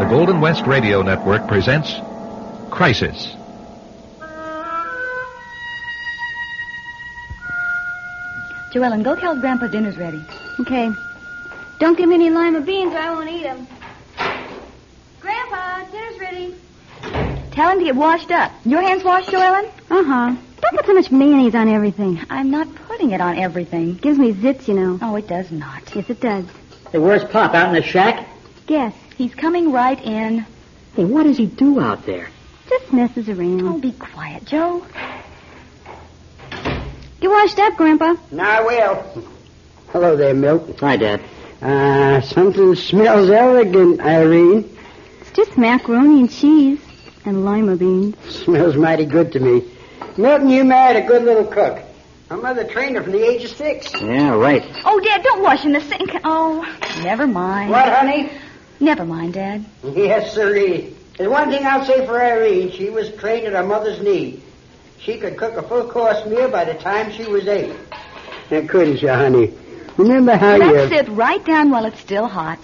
the Golden West Radio Network presents Crisis. Joellen, go tell Grandpa dinner's ready. Okay. Don't give me any lima beans or I won't eat them. Grandpa, dinner's ready. Tell him to get washed up. Your hands washed, Joellen? Uh-huh. Don't put so much mayonnaise on everything. I'm not putting it on everything. Gives me zits, you know. Oh, it does not. Yes, it does. Hey, where's Pop? Out in the shack? Guess. He's coming right in. Hey, what does he do out there? Just messes around. Oh, be quiet, Joe. Get washed up, Grandpa. I will. Hello there, Milt. Hi, Dad. Something smells elegant, Irene. It's just macaroni and cheese and lima beans. Smells mighty good to me. Milton, you married a good little cook. My mother trained her from the age of 6. Yeah, right. Oh, Dad, don't wash in the sink. Oh, never mind. What, honey? Never mind, Dad. Yes, sirree. There's one thing I'll say for Irene. She was trained at her mother's knee. She could cook a full-course meal by the time she was 8. Now, couldn't you, honey? Remember how Let's sit right down while it's still hot.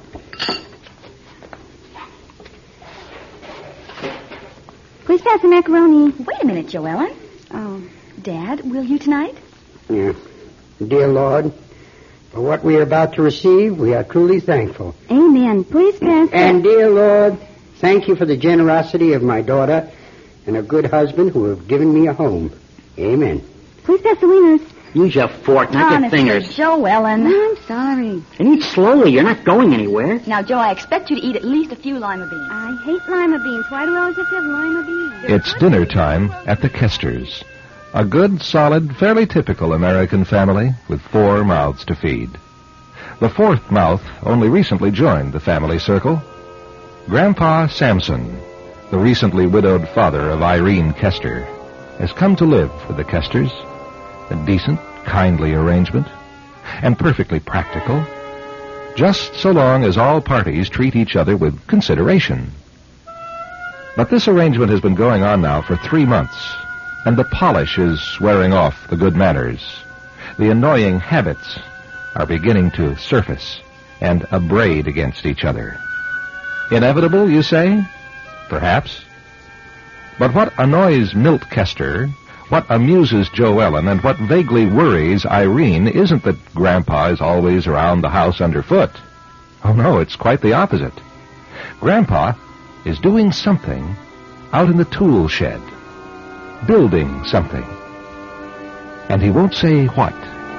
Please pass the macaroni. Wait a minute, Joellen. Oh. Dad, will you tonight? Yeah. Dear Lord, for what we are about to receive, we are truly thankful. Amen. Please pass the... And dear Lord, thank you for the generosity of my daughter and a good husband who have given me a home. Amen. Please pass the wieners. Use your fork, not Honestly, your fingers. Joellen. I'm sorry. And eat slowly. You're not going anywhere. Now, Joe, I expect you to eat at least a few lima beans. I hate lima beans. Why do we always have to have lima beans? It's dinner time at the Kesters. A good, solid, fairly typical American family with 4 mouths to feed. The 4th mouth only recently joined the family circle. Grandpa Sampson, the recently widowed father of Irene Kester, has come to live with the Kesters. A decent, kindly arrangement, and perfectly practical, just so long as all parties treat each other with consideration. But this arrangement has been going on now for 3 months, and the polish is wearing off the good manners. The annoying habits are beginning to surface and abrade against each other. Inevitable, you say? Perhaps. But what annoys Milt Kester, what amuses Joellen, and what vaguely worries Irene isn't that Grandpa is always around the house underfoot. Oh, no, it's quite the opposite. Grandpa is doing something out in the tool shed, building something. And he won't say what.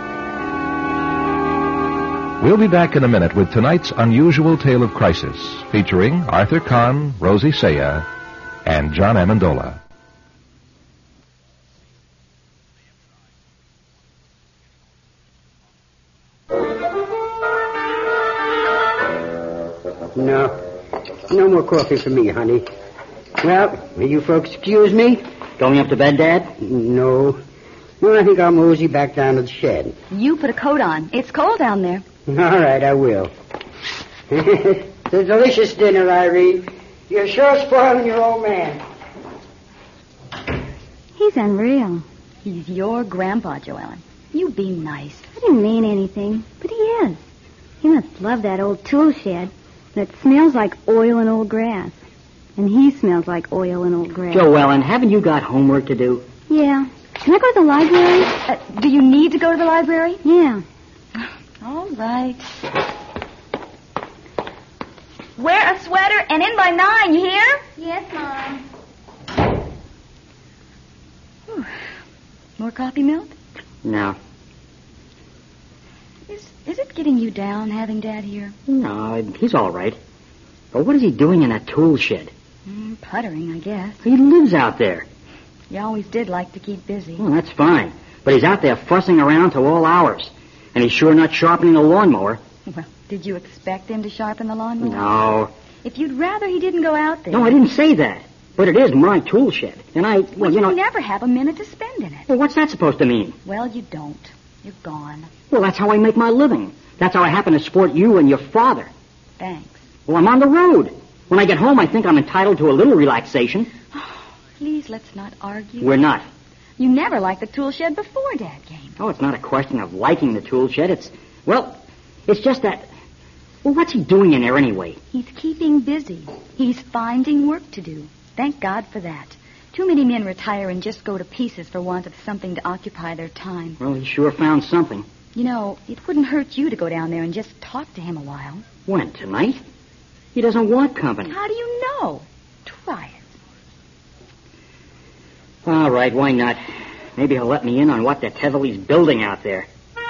We'll be back in a minute with tonight's unusual tale of crisis, featuring Arthur Kahn, Rosie Saya, and John Amendola. No more coffee for me, honey. Well, will you folks excuse me? Going up to bed, Dad? No. Well, I think I'll mosey back down to the shed. You put a coat on. It's cold down there. All right, I will. It's a delicious dinner, Irene. You're sure spoiling your old man. He's unreal. He's your grandpa, Joellen. You be nice. I didn't mean anything, but he is. He must love that old tool shed that smells like oil and old grass. And he smells like oil and old grass. Joellen, haven't you got homework to do? Yeah. Can I go to the library? Do you need to go to the library? Yeah. All right. Wear a sweater and in by 9, you hear? Yes, Mom. Whew. More coffee, Milt? No. Is it getting you down having Dad here? No, he's all right. But what is he doing in that tool shed? Puttering, I guess. He lives out there. You always did like to keep busy. Well, that's fine. But he's out there fussing around till all hours. And he's sure not sharpening the lawnmower. Well, did you expect him to sharpen the lawnmower? No. If you'd rather he didn't go out there. No, I didn't say that. But it is my tool shed. And Well, you never have a minute to spend in it. Well, what's that supposed to mean? Well, you don't. You're gone. Well, that's how I make my living. That's how I happen to support you and your father. Thanks. Well, I'm on the road. When I get home, I think I'm entitled to a little relaxation. Please, let's not argue. We're not. You never liked the tool shed before Dad came. Oh, it's not a question of liking the tool shed. It's just that... Well, what's he doing in there anyway? He's keeping busy. He's finding work to do. Thank God for that. Too many men retire and just go to pieces for want of something to occupy their time. Well, he sure found something. You know, it wouldn't hurt you to go down there and just talk to him a while. When, tonight? He doesn't want company. How do you know? Try it. All right, why not? Maybe he'll let me in on what the Teverly's building out there.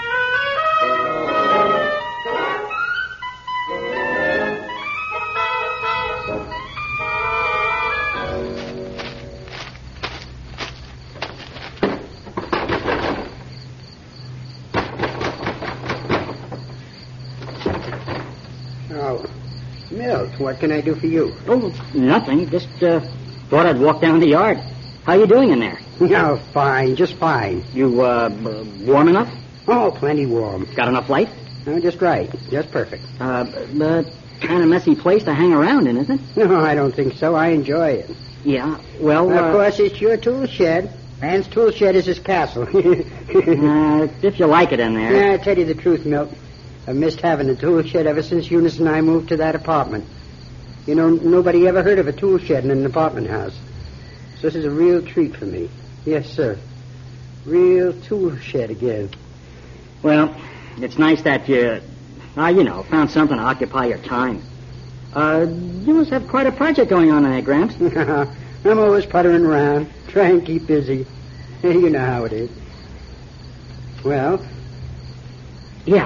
Oh, Milt, what can I do for you? Oh, nothing. Just thought I'd walk down the yard. How you doing in there? Oh, fine, just fine. You, warm enough? Oh, plenty warm. Got enough light? Oh, just right. Just perfect. Kind of messy place to hang around in, isn't it? No, I don't think so. I enjoy it. Yeah, well, Of course, it's your tool shed. Man's tool shed is his castle. if you like it in there. Yeah, I tell you the truth, Milt. I've missed having a tool shed ever since Eunice and I moved to that apartment. You know, nobody ever heard of a tool shed in an apartment house. So this is a real treat for me. Yes, sir. Real tool shed again. Well, it's nice that you found something to occupy your time. You must have quite a project going on there, Gramps. I'm always puttering around, trying to keep busy. You know how it is. Well? Yeah,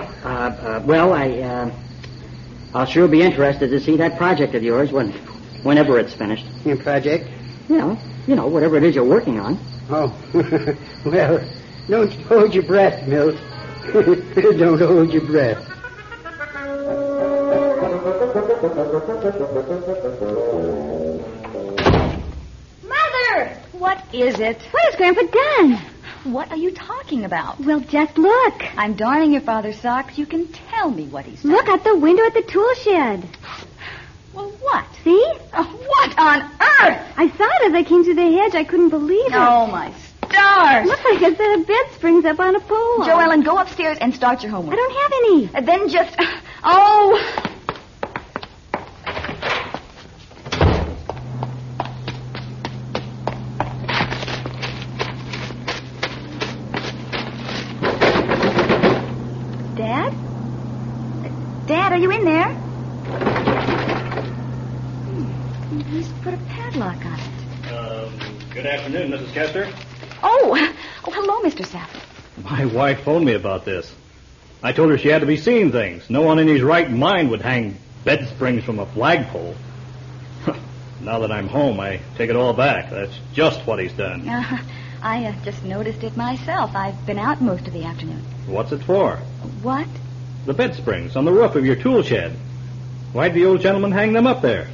I'll sure be interested to see that project of yours whenever it's finished. Your project? Yeah, whatever it is you're working on. Oh, well, don't hold your breath, Milt. Don't hold your breath. Mother! What is it? What has Grandpa done? What are you talking about? Well, just look. I'm darning your father's socks. You can tell me what he's done. Look out the window at the tool shed. Well, what? See? What on earth? I saw it as I came through the hedge. I couldn't believe it. Oh, my stars. Looks like a set of bed springs up on a pole. Joellen, go upstairs and start your homework. I don't have any. And then just... Oh... Dad? Dad, are you in there? He's put a padlock on it. Good afternoon, Mrs. Kester. Oh, hello, Mr. Safford. My wife phoned me about this. I told her she had to be seeing things. No one in his right mind would hang bed springs from a flagpole. Now that I'm home, I take it all back. That's just what he's done. I just noticed it myself. I've been out most of the afternoon. What's it for? What? The bed springs on the roof of your tool shed. Why'd the old gentleman hang them up there?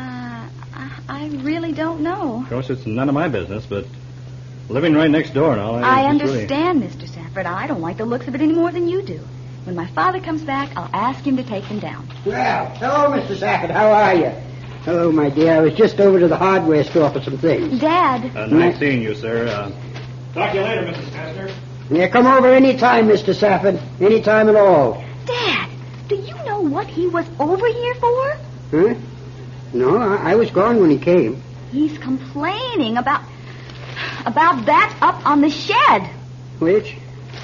I really don't know. Of course, it's none of my business, but living right next door and all, I understand, Mr. Safford. I don't like the looks of it any more than you do. When my father comes back, I'll ask him to take them down. Well, hello, Mr. Safford. How are you? Hello, my dear. I was just over to the hardware store for some things. Dad. Nice seeing you, sir. Talk to you later, Mrs. Kester. Yeah, come over any time, Mr. Safford. Any time at all. Dad, do you know what he was over here for? Huh? No, I was gone when he came. He's complaining about that up on the shed. Which?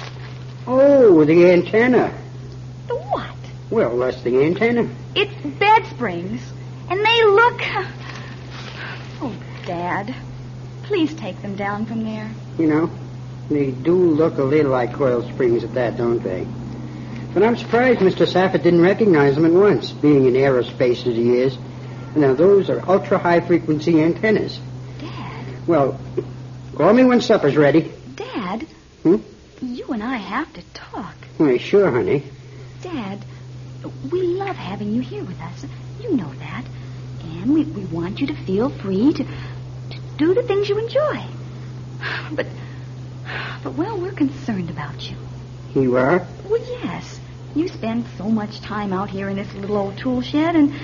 Oh, the antenna. The what? Well, that's the antenna. It's bed springs, and they look... Oh, Dad, please take them down from there. You know, they do look a little like coil springs at that, don't they? But I'm surprised Mr. Safford didn't recognize them at once, being in aerospace as he is. Now, those are ultra-high-frequency antennas. Dad? Well, call me when supper's ready. Dad? You and I have to talk. Why, sure, honey. Dad, we love having you here with us. You know that. And we want you to feel free to do the things you enjoy. But, well, we're concerned about you. You are? Well, yes. You spend so much time out here in this little old tool shed, and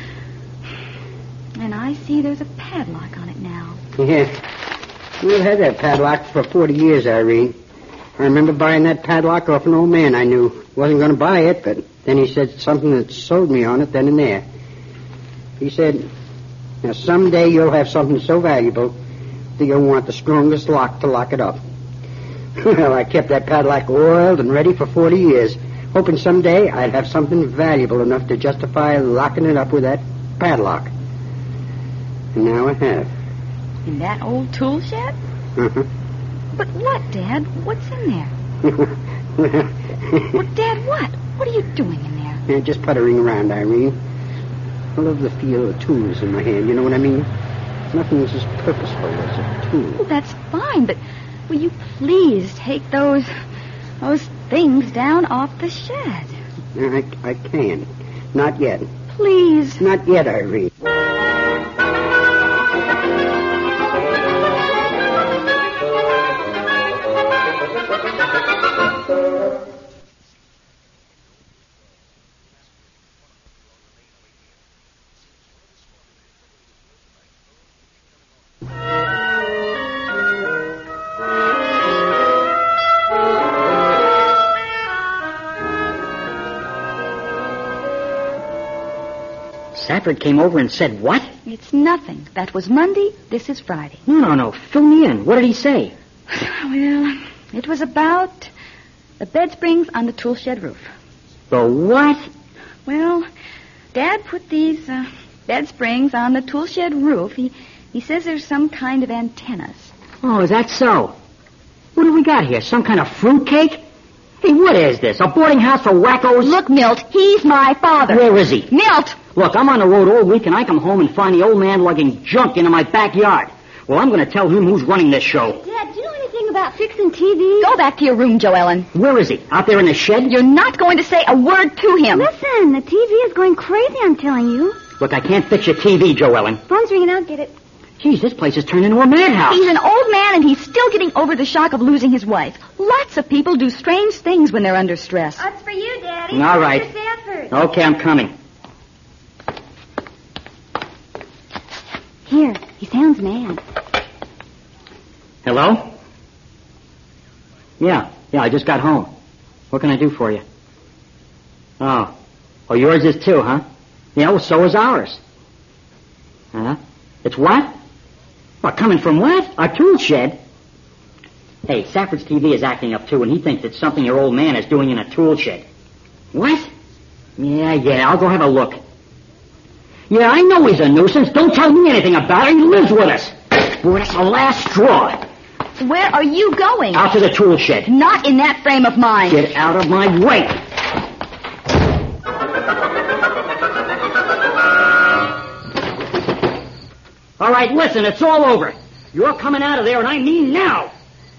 I see there's a padlock on it now. Yeah. We've had that padlock for 40 years, Irene. I remember buying that padlock off an old man I knew. Wasn't going to buy it, but then he said something that sold me on it then and there. He said, now someday you'll have something so valuable that you'll want the strongest lock to lock it up. Well, I kept that padlock oiled and ready for 40 years, hoping someday I'd have something valuable enough to justify locking it up with that padlock. And now I have. In that old tool shed? Uh-huh. But what, Dad? What's in there? Well, Dad, what? What are you doing in there? Yeah, just puttering around, Irene. I love the feel of tools in my hand, you know what I mean? Nothing's as purposeful as a tool. Well, that's fine, but will you please take those things down off the shed? I can't. Not yet. Please. Not yet, Irene. Safford came over and said what? It's nothing. That was Monday. This is Friday. No. Fill me in. What did he say? Well, it was about the bed springs on the tool shed roof. The what? Well, Dad put these bed springs on the tool shed roof. He says there's some kind of antennas. Oh, is that so? What do we got here? Some kind of fruitcake? Hey, what is this? A boarding house for wackos? Look, Milt, he's my father. Where is he? Milt! Look, I'm on the road all week, and I come home and find the old man lugging junk into my backyard. Well, I'm going to tell him who's running this show. Dad, do you know anything about fixing TV? Go back to your room, Joellen. Where is he? Out there in the shed? You're not going to say a word to him. Listen, the TV is going crazy, I'm telling you. Look, I can't fix your TV, Joellen. Phone's ringing, I'll get it. Geez, this place has turned into a madhouse. He's an old man, and he's still getting over the shock of losing his wife. Lots of people do strange things when they're under stress. That's for you, Daddy. All right. Mr. Sanford. Okay, I'm coming. Here, he sounds mad. Hello? Yeah, I just got home. What can I do for you? Oh, yours is too, huh? Yeah, well, so is ours. Huh? It's what? What, coming from what? Our tool shed? Hey, Safford's TV is acting up, too, and he thinks it's something your old man is doing in a tool shed. What? Yeah, I'll go have a look. Yeah, I know he's a nuisance. Don't tell me anything about it. He lives with us. Boy, that's the last straw. Where are you going? Out to the tool shed. Not in that frame of mind. Get out of my way. All right, listen, it's all over. You're coming out of there, and I mean now.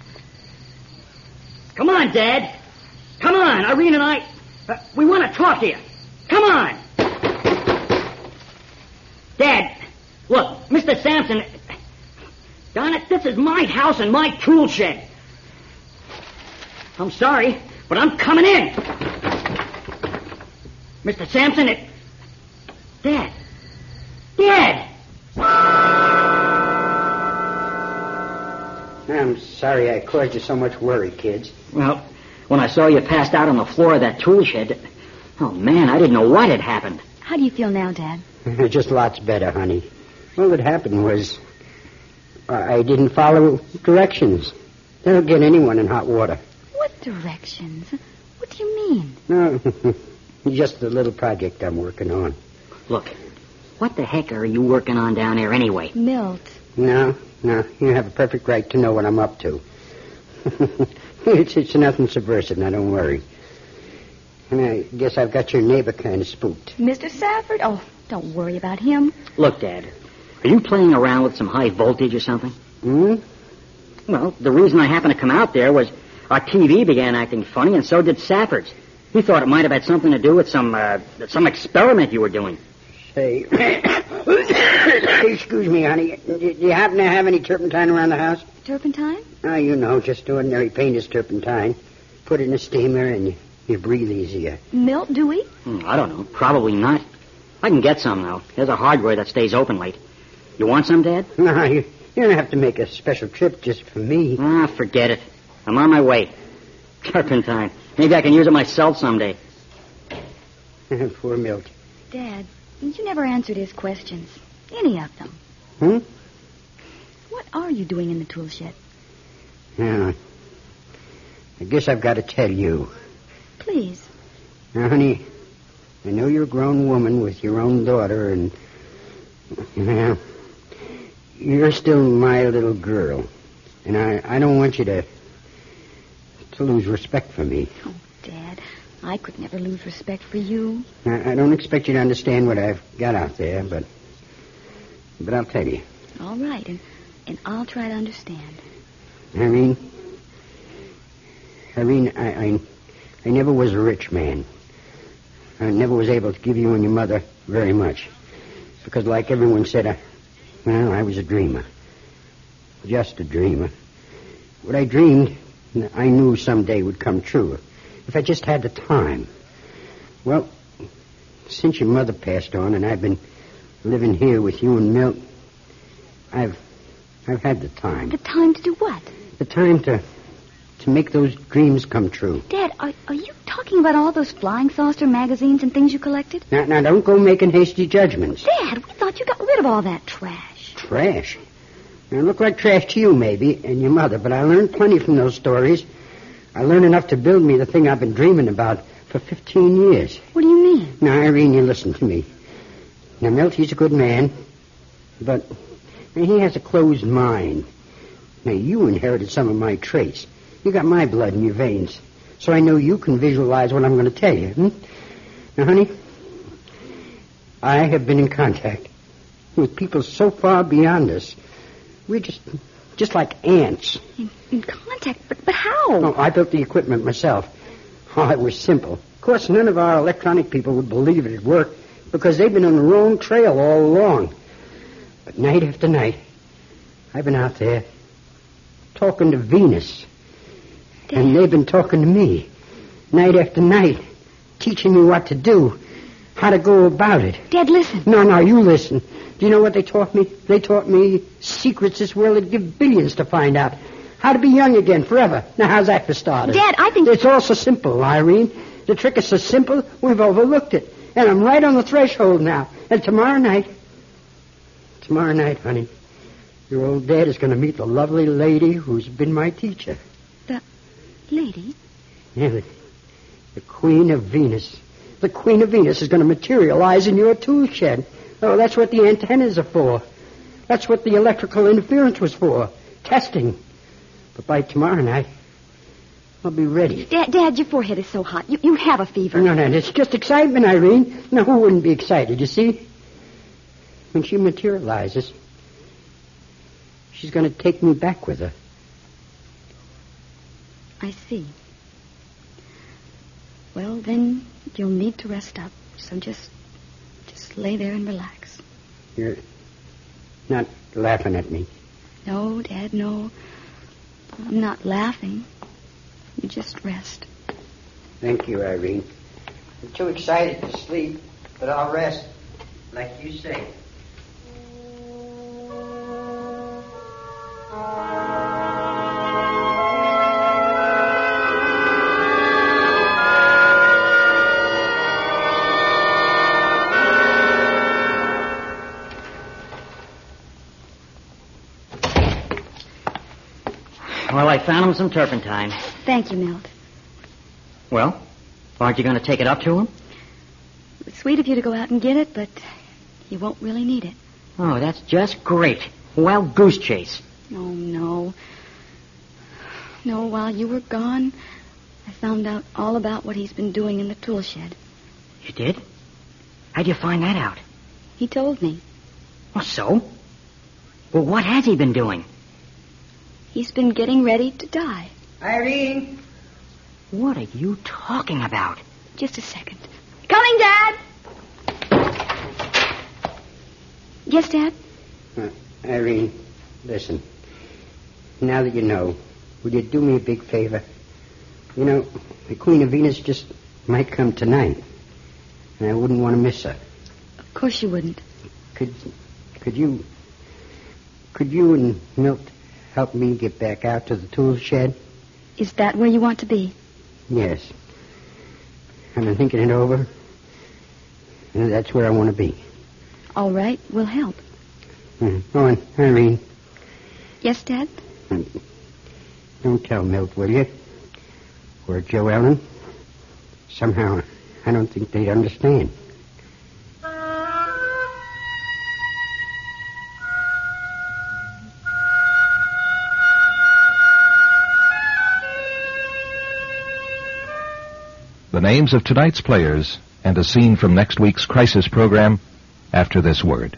Come on, Dad. Come on, Irene and I, we want to talk to you. Come on. Dad, look, Mr. Sampson, darn it, this is my house and my tool shed. I'm sorry, but I'm coming in. Mr. Sampson, Dad. I'm sorry I caused you so much worry, kids. Well, when I saw you passed out on the floor of that tool shed, oh, man, I didn't know what had happened. How do you feel now, Dad? Just lots better, honey. All that happened was I didn't follow directions. That'll get anyone in hot water. What directions? What do you mean? No, just the little project I'm working on. Look, what the heck are you working on down there anyway? Milt. No, you have a perfect right to know what I'm up to. It's nothing subversive, now don't worry. And I guess I've got your neighbor kind of spooked. Mr. Safford? Oh, don't worry about him. Look, Dad, are you playing around with some high voltage or something? Hmm? Well, the reason I happened to come out there was our TV began acting funny, and so did Safford's. He thought it might have had something to do with some experiment you were doing. Say, excuse me, honey. Do you happen to have any turpentine around the house? Turpentine? Oh, you know, just ordinary painter's turpentine. Put it in a steamer and you breathe easier. Milt, do we? I don't know. Probably not. I can get some, though. There's a hardware that stays open late. You want some, Dad? No, you don't have to make a special trip just for me. Forget it. I'm on my way. Turpentine. Maybe I can use it myself someday. Poor Milt. Dad, you never answered his questions. Any of them. What are you doing in the tool shed? Yeah. I guess I've got to tell you. Please. Now, honey, I know you're a grown woman with your own daughter, and, well, you're still my little girl. And I don't want you to lose respect for me. Oh, Dad, I could never lose respect for you. I don't expect you to understand what I've got out there, but I'll tell you. All right, and I'll try to understand. Irene, I never was a rich man. I never was able to give you and your mother very much. Because like everyone said, I was a dreamer. Just a dreamer. What I dreamed, I knew someday would come true. If I just had the time. Well, since your mother passed on and I've been living here with you and Milt, I've had the time. The time to do what? The time to make those dreams come true. Dad, are you talking about all those flying saucer magazines and things you collected? Now, don't go making hasty judgments. Dad, we thought you got rid of all that trash. Trash? Now, it looked like trash to you, maybe, and your mother, but I learned plenty from those stories. I learned enough to build me the thing I've been dreaming about for 15 years. What do you mean? Now, Irene, you listen to me. Now, Milt, he's a good man, but he has a closed mind. Now, you inherited some of my traits. You got my blood in your veins, so I know you can visualize what I'm going to tell you. Now, honey, I have been in contact with people so far beyond us. We're just like ants. In contact? But how? Oh, I built the equipment myself. Oh, it was simple. Of course, none of our electronic people would believe it'd work because they've been on the wrong trail all along. But night after night, I've been out there talking to Venus. Dad. And they've been talking to me night after night, teaching me what to do, how to go about it. Dad, listen. No, you listen. Do you know what they taught me? They taught me secrets this world would give billions to find out. How to be young again forever. Now, how's that for starters? Dad, I think... It's all so simple, Irene. The trick is so simple, we've overlooked it. And I'm right on the threshold now. And tomorrow night, honey, your old dad is going to meet the lovely lady who's been my teacher. The lady? Yeah, the Queen of Venus. The Queen of Venus is going to materialize in your tool shed. Oh, that's what the antennas are for. That's what the electrical interference was for. Testing. But by tomorrow night, I'll be ready. Dad, your forehead is so hot. You have a fever. No, it's just excitement, Irene. Now, who wouldn't be excited, you see? When she materializes, she's going to take me back with her. I see. Well, then you'll need to rest up. So just lay there and relax. You're not laughing at me. No, Dad, no. I'm not laughing. You just rest. Thank you, Irene. I'm too excited to sleep, but I'll rest, like you say. Well, I found him some turpentine. Thank you, Milt. Well, aren't you going to take it up to him? It's sweet of you to go out and get it, but you won't really need it. Oh, that's just great. Wild goose chase. Oh, no. No, while you were gone, I found out all about what he's been doing in the tool shed. You did? How'd you find that out? He told me. Oh, so? Well, what has he been doing? He's been getting ready to die. Irene! What are you talking about? Just a second. Coming, Dad! Yes, Dad? Irene, listen. Now that you know, would you do me a big favor? You know, the Queen of Venus just might come tonight, and I wouldn't want to miss her. Of course you wouldn't. Could you and Milt help me get back out to the tool shed? Is that where you want to be? Yes. I've been thinking it over. And that's where I want to be. All right, we'll help. Go on, Irene. Yes, Dad? Don't tell Milt, will you? Or Joe Ellen. Somehow, I don't think they'd understand. The names of tonight's players and a scene from next week's Crisis program after this word.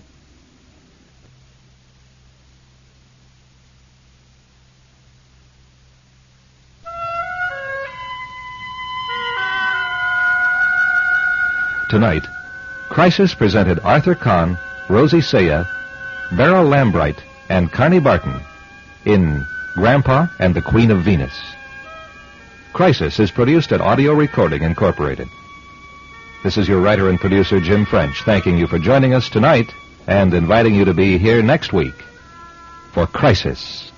Tonight, Crisis presented Arthur Kahn, Rosie Saya, Beryl Lambright, and Connie Barton in Grandpa and the Queen of Venus. Crisis is produced at Audio Recording Incorporated. This is your writer and producer, Jim French, thanking you for joining us tonight and inviting you to be here next week for Crisis.